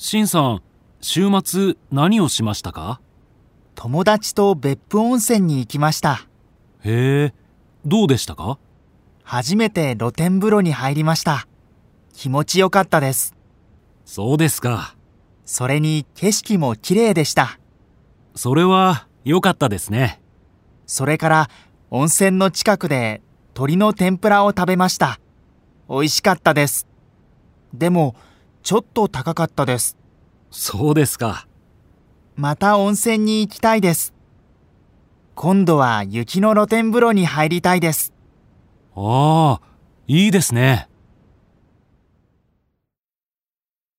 しんさん、週末何をしましたか？ 友達と別府温泉に行きました。 へえ、どうでしたか？ 初めて露天風呂に入りました。気持ちよかったです。 そうですか。 それに景色も綺麗でした。 それは良かったですね。 それから温泉の近くで鶏の天ぷらを食べました。美味しかったです。でも、ちょっと高かったです。 そうですか。 また温泉に行きたいです。今度は雪の露天風呂に入りたいです。 ああ、いいですね。